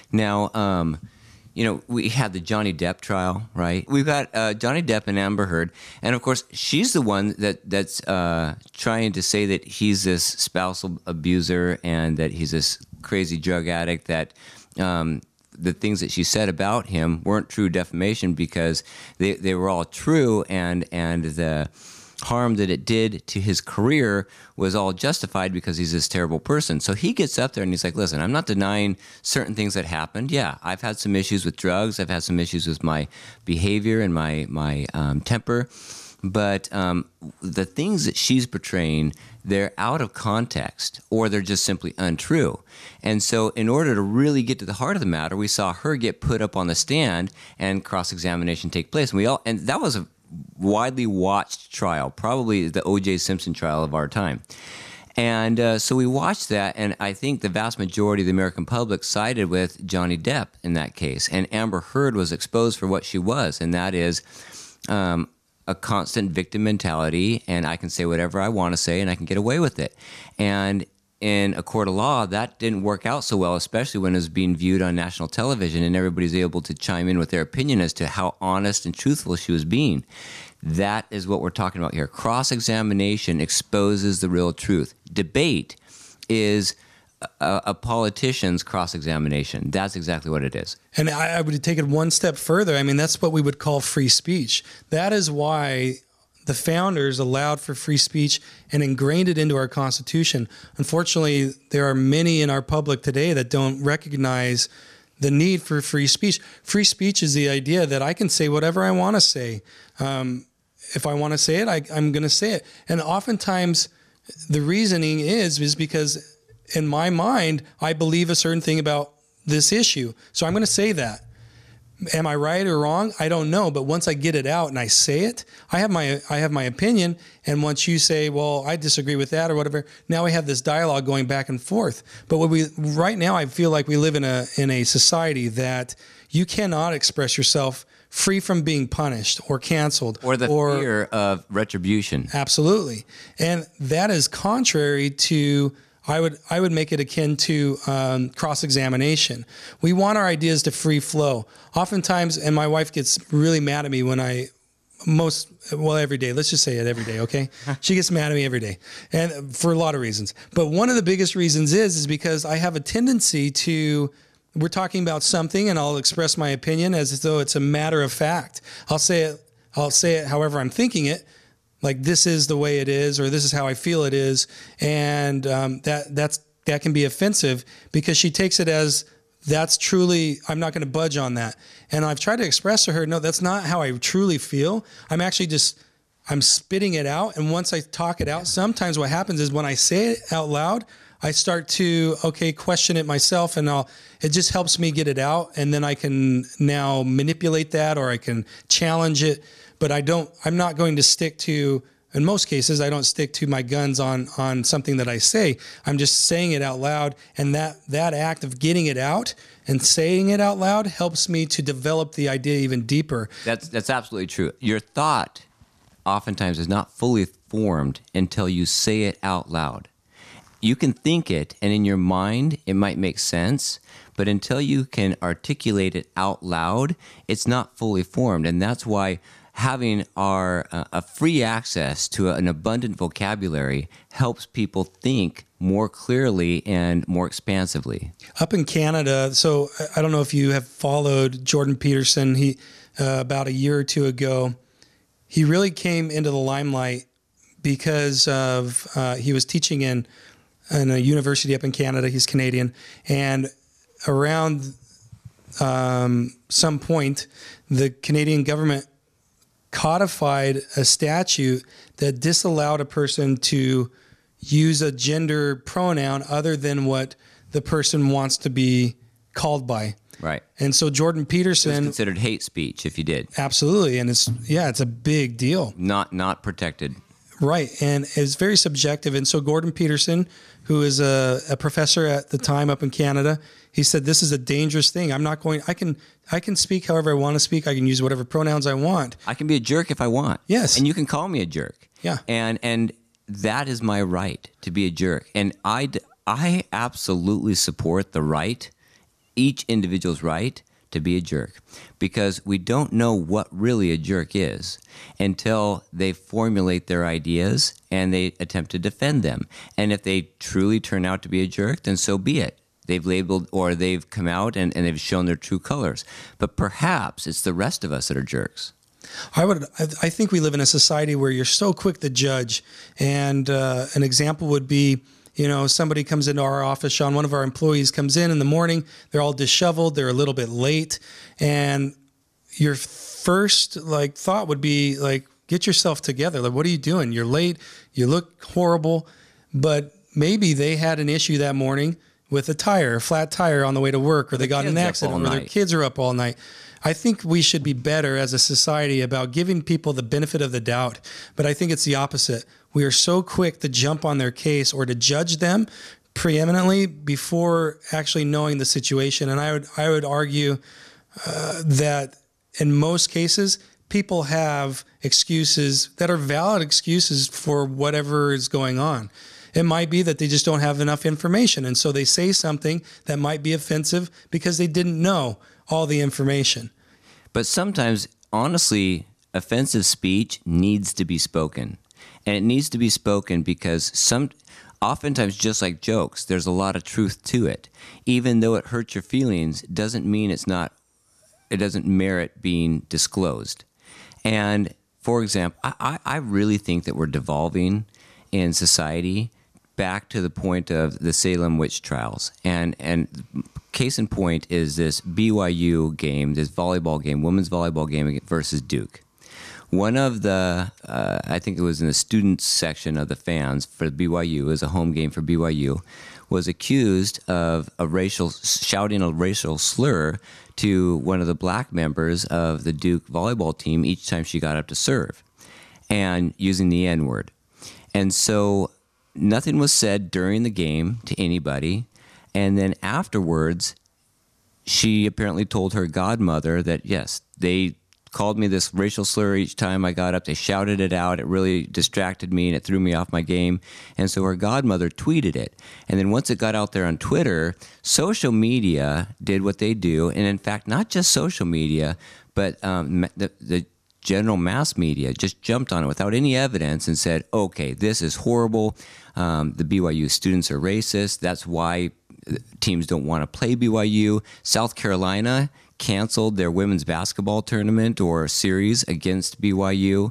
Speaker 9: Now, we had the Johnny Depp trial, right? We've got Johnny Depp and Amber Heard, and of course, she's the one that's trying to say that he's this spousal abuser and that he's this crazy drug addict, that the things that she said about him weren't true defamation because they were all true, and the harm that it did to his career was all justified because he's this terrible person. So he gets up there and he's like, listen, I'm not denying certain things that happened. Yeah, I've had some issues with drugs. I've had some issues with my behavior and my temper. But the things that she's portraying, they're out of context or they're just simply untrue. And so in order to really get to the heart of the matter, we saw her get put up on the stand and cross-examination take place. And that was a widely watched trial, probably the O.J. Simpson trial of our time. And so we watched that, and I think the vast majority of the American public sided with Johnny Depp in that case. And Amber Heard was exposed for what she was, and that is a constant victim mentality, and I can say whatever I want to say and I can get away with it. And in a court of law, that didn't work out so well, especially when it was being viewed on national television and everybody's able to chime in with their opinion as to how honest and truthful she was being. That is what we're talking about here. Cross-examination exposes the real truth. Debate is a politician's cross-examination. That's exactly what it is.
Speaker 10: And I would take it one step further. I mean, that's what we would call free speech. That is why the founders allowed for free speech and ingrained it into our Constitution. Unfortunately, there are many in our public today that don't recognize the need for free speech. Free speech is the idea that I can say whatever I want to say. If I want to say it, I'm going to say it. And oftentimes, the reasoning is because in my mind, I believe a certain thing about this issue. So I'm going to say that. Am I right or wrong? I don't know. But once I get it out and I say it, I have my opinion. And once you say, well, I disagree with that or whatever, now we have this dialogue going back and forth. But right now, I feel like we live in a society that you cannot express yourself free from being punished or canceled.
Speaker 9: Or the fear of retribution.
Speaker 10: Absolutely. And that is contrary to, I would make it akin to cross-examination. We want our ideas to free flow. Oftentimes, and my wife gets really mad at me when every day, let's just say it every day, okay? She gets mad at me every day, and for a lot of reasons. But one of the biggest reasons is because I have a tendency to, we're talking about something and I'll express my opinion as though it's a matter of fact. I'll say it however I'm thinking it, like this is the way it is, or this is how I feel it is. And that can be offensive because she takes it as that's truly, I'm not going to budge on that. And I've tried to express to her, no, that's not how I truly feel. I'm actually I'm spitting it out. And once I talk it out, sometimes what happens is when I say it out loud, I start to, question it myself, and it just helps me get it out. And then I can now manipulate that, or I can challenge it. But I'm not going to stick to, in most cases, I don't stick to my guns on something that I say. I'm just saying it out loud. And that act of getting it out and saying it out loud helps me to develop the idea even deeper.
Speaker 9: That's absolutely true. Your thought oftentimes is not fully formed until you say it out loud. You can think it, and in your mind, it might make sense, but until you can articulate it out loud, it's not fully formed. And that's why having a free access to an abundant vocabulary helps people think more clearly and more expansively.
Speaker 10: Up in Canada, so I don't know if you have followed Jordan Peterson. He about a year or two ago, he really came into the limelight because of he was teaching in a university up in Canada. He's Canadian, and around some point, the Canadian government codified a statute that disallowed a person to use a gender pronoun other than what the person wants to be called by.
Speaker 9: Right.
Speaker 10: And so Jordan Peterson,
Speaker 9: it's considered hate speech if you did.
Speaker 10: Absolutely. And it's a big deal.
Speaker 9: Not protected.
Speaker 10: Right. And it's very subjective. And so Jordan Peterson, who is a professor at the time up in Canada, he said, this is a dangerous thing. I can speak however I want to speak. I can use whatever pronouns I want.
Speaker 9: I can be a jerk if I want.
Speaker 10: Yes.
Speaker 9: And you can call me a jerk.
Speaker 10: Yeah.
Speaker 9: And that is my right to be a jerk. And I absolutely support the right, each individual's right to be a jerk, because we don't know what really a jerk is until they formulate their ideas and they attempt to defend them. And if they truly turn out to be a jerk, then so be it. They've labeled, or they've come out and they've shown their true colors. But perhaps it's the rest of us that are jerks.
Speaker 10: I think we live in a society where you're so quick to judge. And an example would be, somebody comes into our office, Sean, one of our employees comes in the morning, they're all disheveled, they're a little bit late. And your first thought would be get yourself together. Like, what are you doing? You're late. You look horrible. But maybe they had an issue that morning with a flat tire on the way to work, or they got in an accident, or their kids are up all night. I think we should be better as a society about giving people the benefit of the doubt. But I think it's the opposite. We are so quick to jump on their case or to judge them preeminently before actually knowing the situation. And I would argue that in most cases, people have excuses that are valid excuses for whatever is going on. It might be that they just don't have enough information, and so they say something that might be offensive because they didn't know all the information.
Speaker 9: But sometimes, honestly, offensive speech needs to be spoken. And it needs to be spoken because oftentimes, just like jokes, there's a lot of truth to it. Even though it hurts your feelings, doesn't mean it doesn't merit being disclosed. And for example, I really think that we're devolving in society back to the point of the Salem witch trials. And case in point is this BYU game, this volleyball game, women's volleyball game versus Duke. One of the, I think it was in the student section of the fans for BYU, it was a home game for BYU, was accused of shouting a racial slur to one of the black members of the Duke volleyball team each time she got up to serve, and using the N-word. And so nothing was said during the game to anybody. And then afterwards, she apparently told her godmother that, yes, they called me this racial slur each time I got up. They shouted it out. It really distracted me and it threw me off my game. And so her godmother tweeted it. And then once it got out there on Twitter, social media did what they do. And in fact, not just social media, but the general mass media just jumped on it without any evidence and said, okay, this is horrible. The BYU students are racist. That's why teams don't want to play BYU. South Carolina canceled their women's basketball tournament or series against BYU.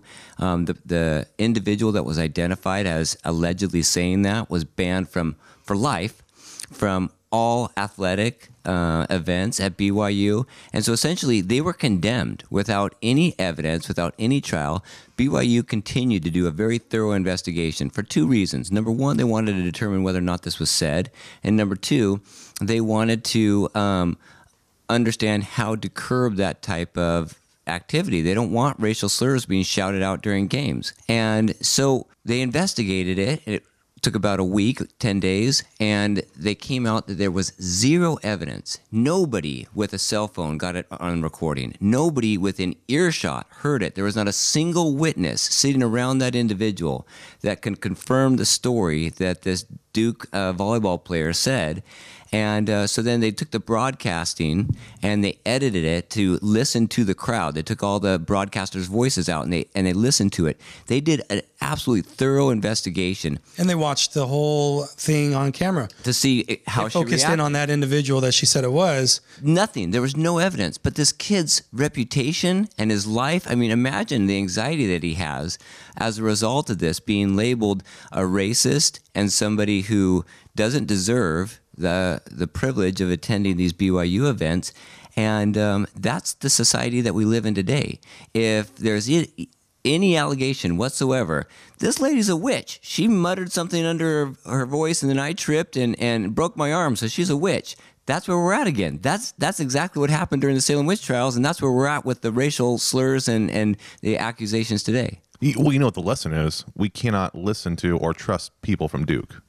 Speaker 9: The individual that was identified as allegedly saying that was banned for life from all athletic events at BYU. And so essentially they were condemned without any evidence, without any trial. BYU continued to do a very thorough investigation for two reasons. Number one, they wanted to determine whether or not this was said. And number two, they wanted to understand how to curb that type of activity. They don't want racial slurs being shouted out during games. And so they investigated it. It took about a week, 10 days, and they came out that there was zero evidence. Nobody with a cell phone got it on recording. Nobody within earshot heard it. There was not a single witness sitting around that individual that can confirm the story that this Duke volleyball player said. And so then they took the broadcasting and they edited it to listen to the crowd. They took all the broadcasters' voices out and they listened to it. They did an absolutely thorough investigation.
Speaker 10: And they watched the whole thing on camera
Speaker 9: to see how she
Speaker 10: focused in on that individual that she said it was.
Speaker 9: Nothing. There was no evidence. But this kid's reputation and his life, I mean, imagine the anxiety that he has as a result of this, being labeled a racist and somebody who doesn't deserve the privilege of attending these BYU events. And that's the society that we live in today. If there's any allegation whatsoever, this lady's a witch. She muttered something under her voice and then I tripped and broke my arm, so she's a witch. That's where we're at again. That's exactly what happened during the Salem witch trials, and that's where we're at with the racial slurs and the accusations today.
Speaker 11: Well, you know what the lesson is? We cannot listen to or trust people from Duke.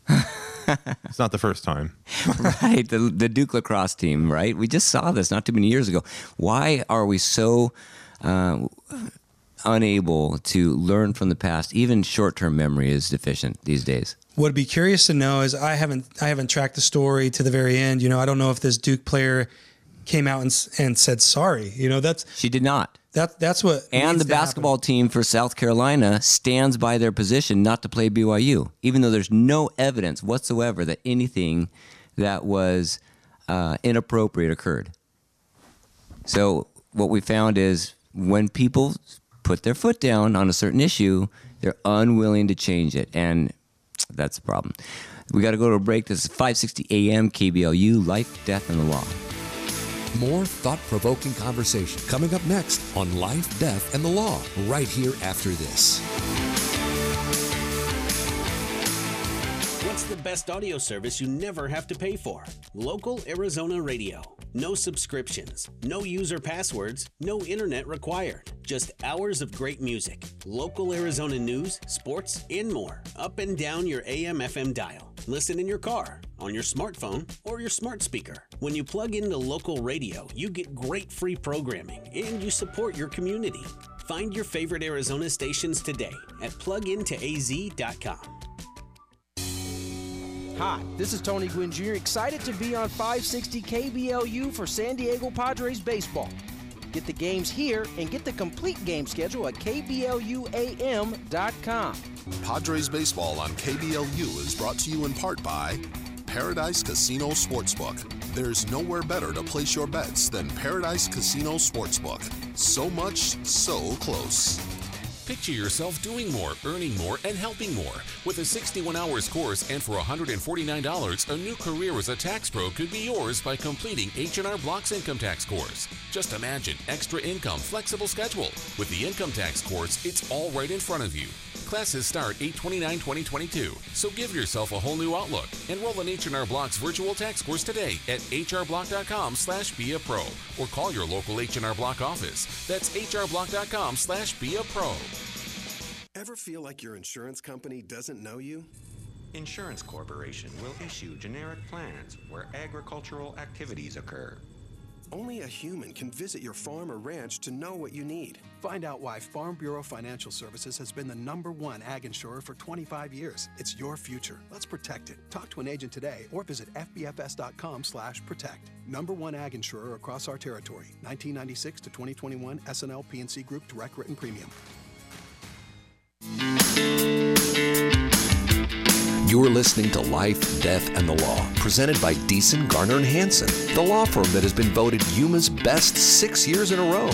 Speaker 11: It's not the first time.
Speaker 9: Right, the Duke lacrosse team, right? We just saw this not too many years ago. Why are we so unable to learn from the past? Even short-term memory is deficient these days.
Speaker 10: What I'd be curious to know is I haven't tracked the story to the very end. You know, I don't know if this Duke player came out and said sorry. You know,
Speaker 9: she did not.
Speaker 10: That's what.
Speaker 9: And the basketball team for South Carolina stands by their position not to play BYU, even though there's no evidence whatsoever that anything that was inappropriate occurred. So what we found is when people put their foot down on a certain issue, they're unwilling to change it, and that's the problem. We got to go to a break. This is 560 AM KBLU, Life, Death, and the Law.
Speaker 8: More thought-provoking conversation coming up next on Life, Death, and the Law, right here after this.
Speaker 19: What's the best audio service you never have to pay for? Local Arizona Radio. No subscriptions, no user passwords, no internet required. Just hours of great music, local Arizona news, sports, and more, up and down your AM/FM dial. Listen in your car, on your smartphone, or your smart speaker. When you plug into local radio, you get great free programming, and you support your community. Find your favorite Arizona stations today at plugintoaz.com.
Speaker 20: Hi, this is Tony Gwynn Jr., excited to be on 560 KBLU for San Diego Padres baseball. Get the games here and get the complete game schedule at KBLUAM.com.
Speaker 21: Padres baseball on KBLU is brought to you in part by Paradise Casino Sportsbook. There's nowhere better to place your bets than Paradise Casino Sportsbook. So much, so close.
Speaker 1: Picture yourself doing more, earning more, and helping more. With a 61 hours course and for $149, a new career as a tax pro could be yours by completing H&R Block's income tax course. Just imagine extra income, flexible schedule. With the income tax course, it's all right in front of you. Classes start 8/29/2022, so give yourself a whole new outlook. Enroll in H&R Block's virtual tax course today at hrblock.com/beapro or call your local H&R Block office. That's hrblock.com/beapro.
Speaker 22: Ever feel like your insurance company doesn't know you?
Speaker 23: Insurance Corporation will issue generic plans where agricultural activities occur.
Speaker 22: Only a human can visit your farm or ranch to know what you need. Find out why Farm Bureau Financial Services has been the #1 ag insurer for 25 years. It's your future. Let's protect it. Talk to an agent today or visit fbfs.com/protect. #1 ag insurer across our territory. 1996 to 2021 SNL PNC Group Direct Written Premium.
Speaker 8: You're listening to Life, Death, and the Law, presented by Deason, Garner, and Hansen, the law firm that has been voted Yuma's best 6 years in a row.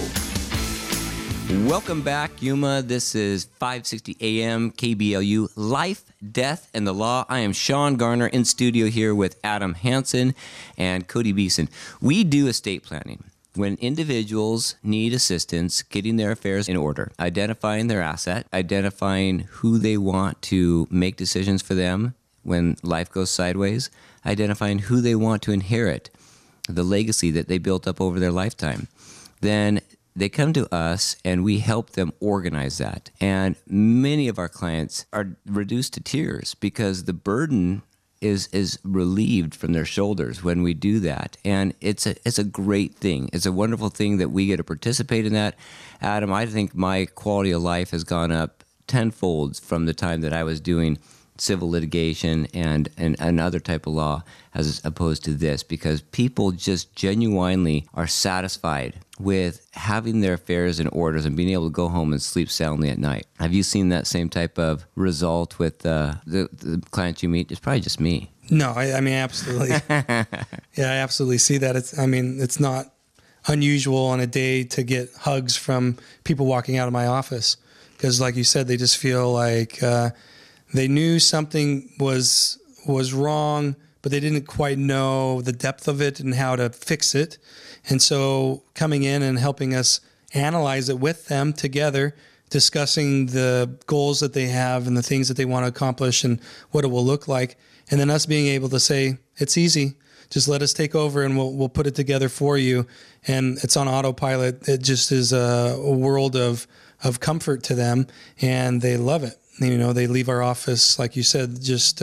Speaker 9: Welcome back, Yuma. This is 560 AM KBLU, Life, Death, and the Law. I am Sean Garner in studio here with Adam Hansen and Cody Beeson. We do estate planning. When individuals need assistance getting their affairs in order, identifying their asset, identifying who they want to make decisions for them when life goes sideways, identifying who they want to inherit, the legacy that they built up over their lifetime, then they come to us and we help them organize that. And many of our clients are reduced to tears because the burden is relieved from their shoulders when we do that. And it's a great thing. It's a wonderful thing that we get to participate in that. Adam, I think my quality of life has gone up tenfold from the time that I was doing civil litigation and another type of law as opposed to this, because people just genuinely are satisfied with having their affairs in orders and being able to go home and sleep soundly at night. Have you seen that same type of result with the clients you meet? It's probably just me.
Speaker 10: No, I mean, absolutely. Yeah, I absolutely see that. It's not unusual on a day to get hugs from people walking out of my office because, like you said, they just feel like they knew something was wrong, but they didn't quite know the depth of it and how to fix it. And so coming in and helping us analyze it with them together, discussing the goals that they have and the things that they want to accomplish and what it will look like. And then us being able to say, it's easy. Just let us take over and we'll put it together for you. And it's on autopilot. It just is a world of comfort to them, and they love it. You know, they leave our office, like you said, just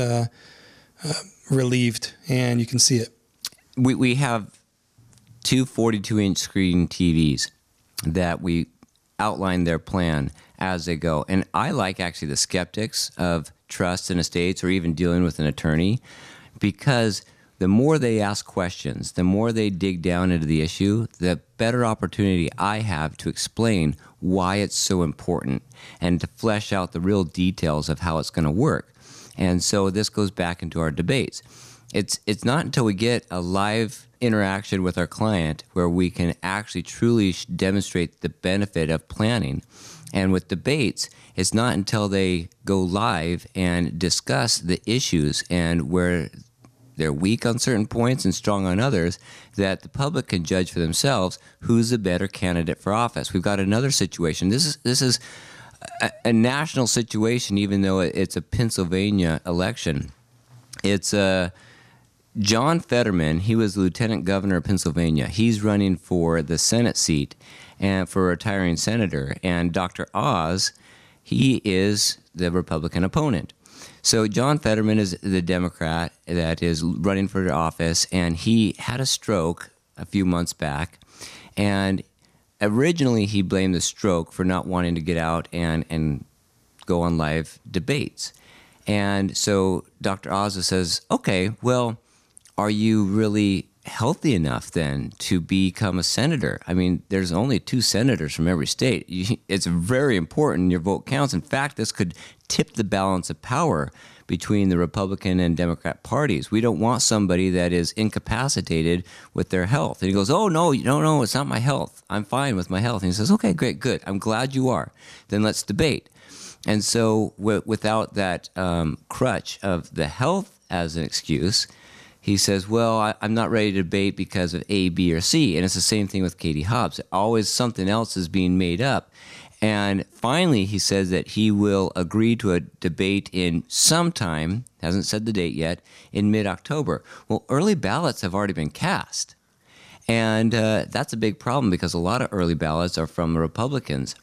Speaker 10: relieved, and you can see it.
Speaker 9: We have two 42-inch screen TVs that we outline their plan as they go. And I like actually the skeptics of trusts and estates or even dealing with an attorney, because the more they ask questions, the more they dig down into the issue, the better opportunity I have to explain why it's so important and to flesh out the real details of how it's going to work. And so this goes back into our debates. It's not until we get a live interaction with our client where we can actually truly demonstrate the benefit of planning. And with debates, it's not until they go live and discuss the issues and where they're weak on certain points and strong on others that the public can judge for themselves who's the better candidate for office. We've got another situation. This is a national situation, even though it's a Pennsylvania election. It's John Fetterman, he was lieutenant governor of Pennsylvania. He's running for the Senate seat and for a retiring senator. And Dr. Oz, he is the Republican opponent. So John Fetterman is the Democrat that is running for office, and he had a stroke a few months back. And originally he blamed the stroke for not wanting to get out and go on live debates. And so Dr. Oz says, okay, well, are you really healthy enough then to become a senator? I mean, there's only 2 senators from every state. It's very important your vote counts. In fact, this could tip the balance of power between the Republican and Democrat parties. We don't want somebody that is incapacitated with their health. And he goes, oh, no, it's not my health. I'm fine with my health. And he says, okay, great, good. I'm glad you are. Then let's debate. And so without that crutch of the health as an excuse, he says, well, I'm not ready to debate because of A, B, or C. And it's the same thing with Katie Hobbs. Always something else is being made up. And finally, he says that he will agree to a debate in sometime, hasn't said the date yet, in mid-October. Well, early ballots have already been cast. And that's a big problem because a lot of early ballots are from the Republicans.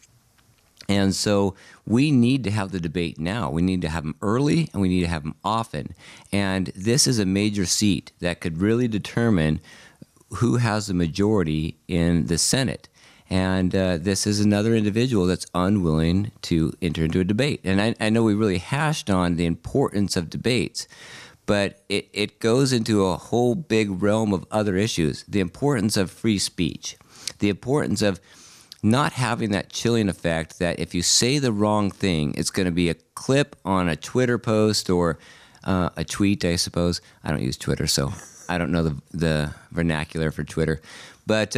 Speaker 9: And so we need to have the debate now. We need to have them early, and we need to have them often. And this is a major seat that could really determine who has the majority in the Senate. And this is another individual that's unwilling to enter into a debate. And I know we really hashed on the importance of debates, but it goes into a whole big realm of other issues. The importance of free speech, the importance of not having that chilling effect that if you say the wrong thing, it's going to be a clip on a Twitter post or a tweet, I suppose. I don't use Twitter, so I don't know the vernacular for Twitter. But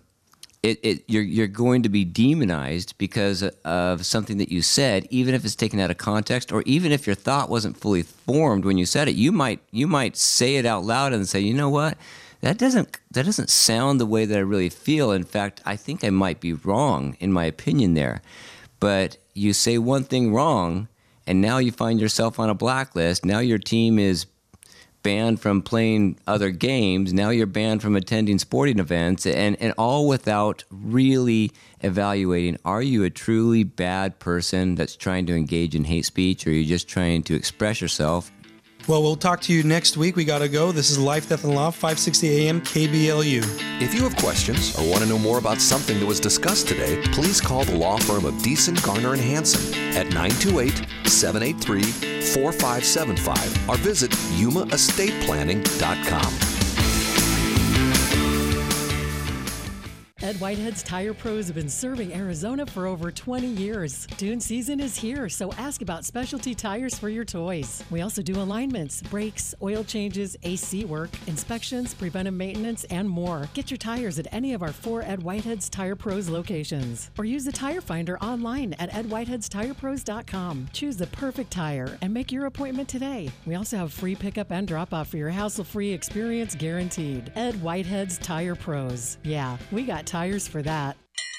Speaker 9: you're going to be demonized because of something that you said, even if it's taken out of context, or even if your thought wasn't fully formed when you said it. You might say it out loud and say, you know what? That doesn't sound the way that I really feel. In fact, I think I might be wrong in my opinion there. But you say one thing wrong, and now you find yourself on a blacklist. Now your team is banned from playing other games. Now you're banned from attending sporting events, and all without really evaluating, are you a truly bad person that's trying to engage in hate speech, or are you just trying to express yourself?
Speaker 10: Well, we'll talk to you next week. We got to go. This is Life, Death, and Law, 560 AM KBLU.
Speaker 8: If you have questions or want to know more about something that was discussed today, please call the law firm of Deason, Garner & Hansen at 928-783-4575 or visit yumaestateplanning.com.
Speaker 13: Ed Whitehead's Tire Pros have been serving Arizona for over 20 years. Dune season is here, so ask about specialty tires for your toys. We also do alignments, brakes, oil changes, AC work, inspections, preventive maintenance, and more. Get your tires at any of our 4 Ed Whitehead's Tire Pros locations. Or use the Tire Finder online at edwhiteheadstilepros.com. Choose the perfect tire and make your appointment today. We also have free pickup and drop-off for your hassle-free experience guaranteed. Ed Whitehead's Tire Pros. Yeah, we got tires for that.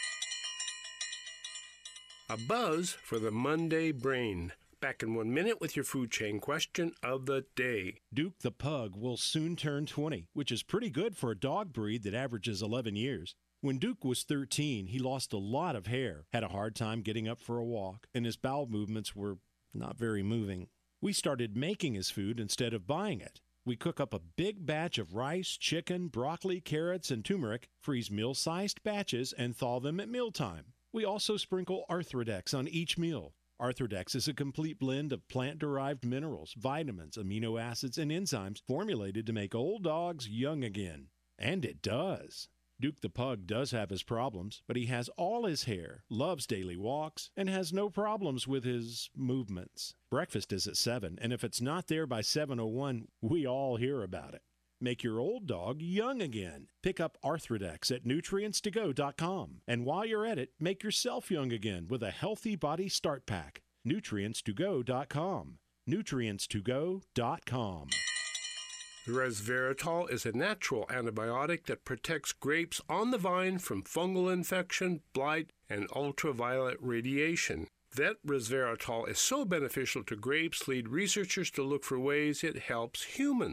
Speaker 2: A buzz for the Monday brain. Back in 1 minute with your food chain question of the day.
Speaker 3: Duke the Pug will soon turn 20, which is pretty good for a dog breed that averages 11 years. When Duke was 13, he lost a lot of hair, had a hard time getting up for a walk, and his bowel movements were not very moving. We started making his food instead of buying it. We cook up a big batch of rice, chicken, broccoli, carrots, and turmeric, freeze meal-sized batches, and thaw them at mealtime. We also sprinkle Arthrodex on each meal. Arthrodex is a complete blend of plant-derived minerals, vitamins, amino acids, and enzymes formulated to make old dogs young again. And it does. Duke the Pug does have his problems, but he has all his hair, loves daily walks, and has no problems with his movements. Breakfast is at 7, and if it's not there by 7:01, we all hear about it. Make your old dog young again. Pick up Arthrodex at nutrients2go.com. And while you're at it, make yourself young again with a Healthy Body Start Pack. nutrients2go.com. nutrients2go.com.
Speaker 2: Resveratrol is a natural antibiotic that protects grapes on the vine from fungal infection, blight, and ultraviolet radiation. That resveratrol is so beneficial to grapes lead researchers to look for ways it helps humans.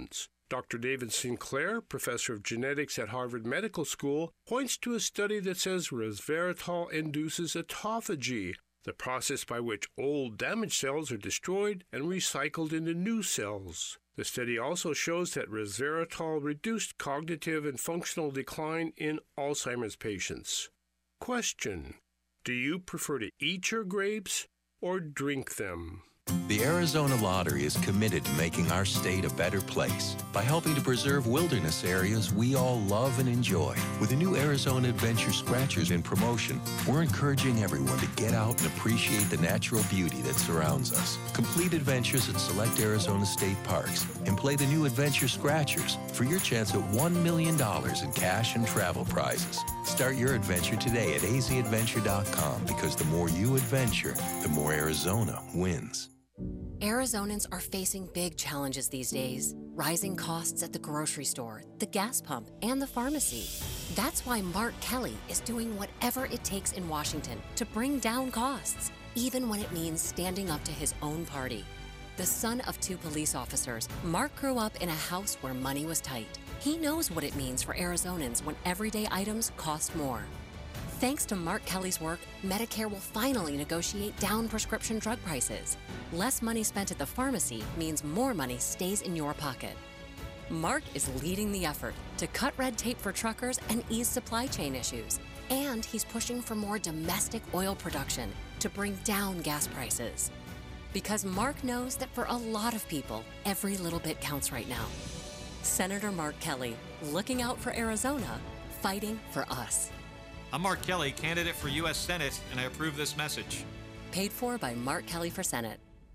Speaker 2: Dr. David Sinclair, professor of genetics at Harvard Medical School, points to a study that says resveratrol induces autophagy, the process by which old damaged cells are destroyed and recycled into new cells. The study also shows that resveratrol reduced cognitive and functional decline in Alzheimer's patients. Question: do you prefer to eat your grapes or drink them?
Speaker 4: The Arizona Lottery is committed to making our state a better place by helping to preserve wilderness areas we all love and enjoy. With the new Arizona Adventure Scratchers in promotion, we're encouraging everyone to get out and appreciate the natural beauty that surrounds us. Complete adventures at select Arizona state parks and play the new Adventure Scratchers for your chance at $1 million in cash and travel prizes. Start your adventure today at azadventure.com, because the more you adventure, the more Arizona wins.
Speaker 5: Arizonans are facing big challenges these days. Rising costs at the grocery store, the gas pump, and the pharmacy. That's why Mark Kelly is doing whatever it takes in Washington to bring down costs, even when it means standing up to his own party. The son of 2 police officers, Mark grew up in a house where money was tight. He knows what it means for Arizonans when everyday items cost more. Thanks to Mark Kelly's work, Medicare will finally negotiate down prescription drug prices. Less money spent at the pharmacy means more money stays in your pocket. Mark is leading the effort to cut red tape for truckers and ease supply chain issues. And he's pushing for more domestic oil production to bring down gas prices. Because Mark knows that for a lot of people, every little bit counts right now. Senator Mark Kelly, looking out for Arizona, fighting for us.
Speaker 6: I'm Mark Kelly, candidate for U.S. Senate, and I approve this message.
Speaker 5: Paid for by Mark Kelly for Senate.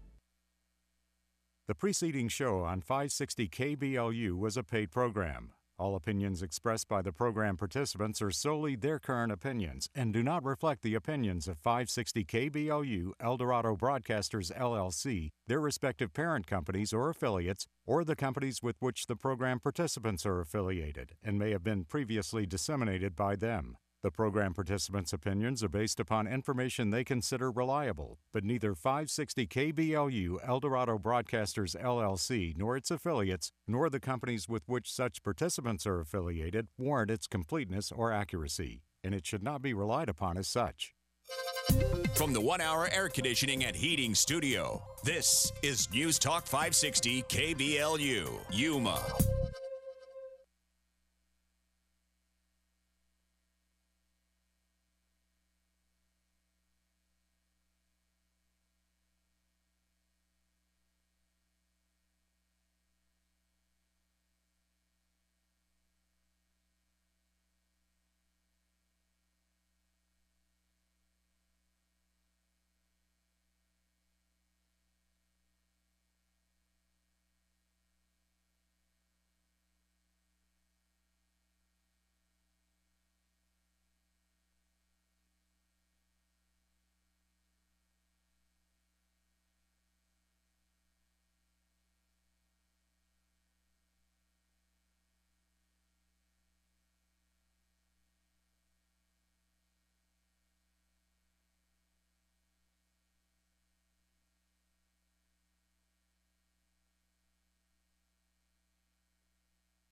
Speaker 7: The preceding show on 560 KBLU was a paid program. All opinions expressed by the program participants are solely their current opinions and do not reflect the opinions of 560 KBLU, Eldorado Broadcasters, LLC, their respective parent companies or affiliates, or the companies with which the program participants are affiliated, and may have been previously disseminated by them. The program participants' opinions are based upon information they consider reliable, but neither 560 KBLU, Eldorado Broadcasters, LLC, nor its affiliates, nor the companies with which such participants are affiliated warrant its completeness or accuracy, and it should not be relied upon as such.
Speaker 24: From the 1-hour air conditioning and heating studio, this is News Talk 560 KBLU, Yuma.